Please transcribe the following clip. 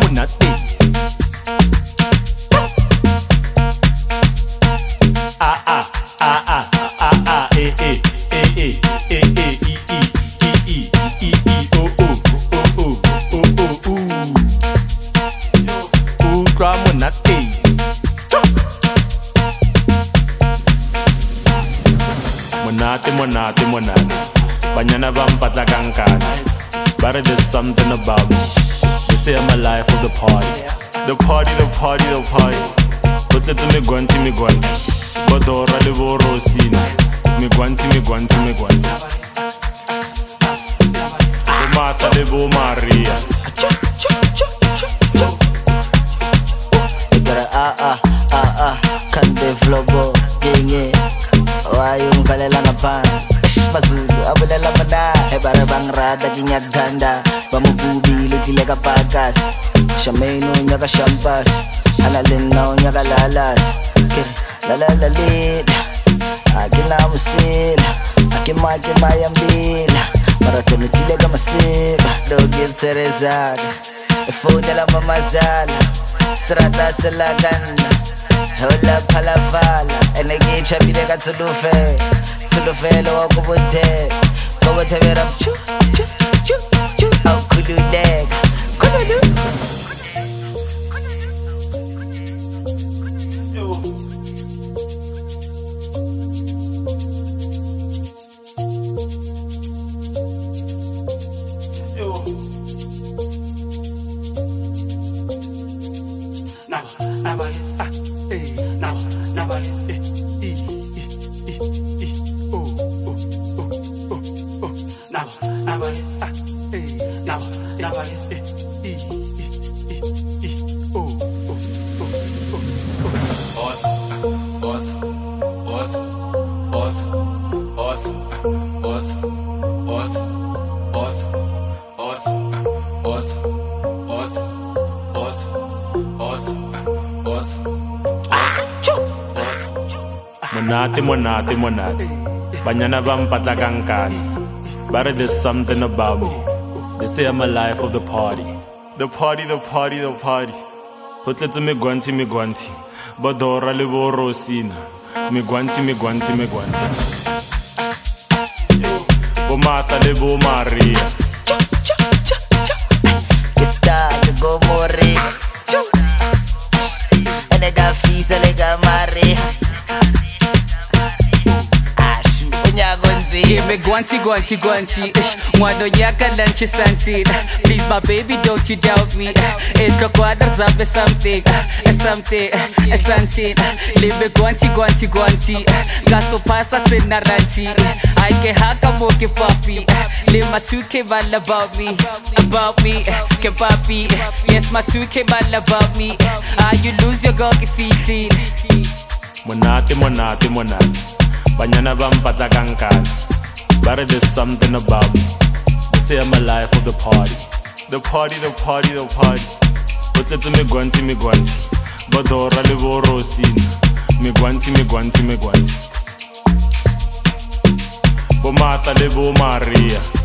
monate. Utlwa monate. Monate, monate, monate. Banyana ba mpatla kankana. But there's something about me. They say I'm alive for the party. The party, the party, the party. But let me guanti, me guanti. Bodora le vorosina. Me guanti, me guanti, me guanti. The mata le vo Maria. Kande vlogo, yenye. Wayong valela na pan. Mazulu, abulela mana. Hebare bang rada kinyaganda. Bamububi, lutile ka pagas. Shameno nyaga shampas. Analinaw nyaga lalas. Lalalalit. Akinamusil. Akimayambila. Maratonitile ka masiba. Dogil Terezada. Efone la mamazala. Strata selaganda. Hola palavala. Enegi chabile ka tsulufe. Tsulufelo wa kubote. Kubote vera chu chu chu chu. Au kuludega. Kululu. Monate, monate, monate. Banyana ba mpatla kankana. But there's something about me. They say I'm alive for the party. The party, the party, the party. Hotletse me guanti, me guanti. Bodora le vorosina. Me guanti, me guanti, me guanti. Bo mata le vo Maria. Esta que go morri. Enega fisa lega Maria. Give me guanti, guanti, guanti. Mwano yaka lunch santi. Please my baby, don't you doubt me. Entro quadras up something, something, something. Live guanti, guanti, guanti. Gaso pasa senaranti. I ke haka moke papi. Live my 2K ball about me, ke papi. Yes, my 2K ball about me. You lose your girl if you feel. Monate, monate, monate. Banyana ba mpatla kankana. But there's something about me. They say I'm alive for the party. The party, the party, the party. Hotletse me guanti, me guanti. Bodora le vorosina. Me guanti, me guanti, me guanti. Bo mata le vo Maria.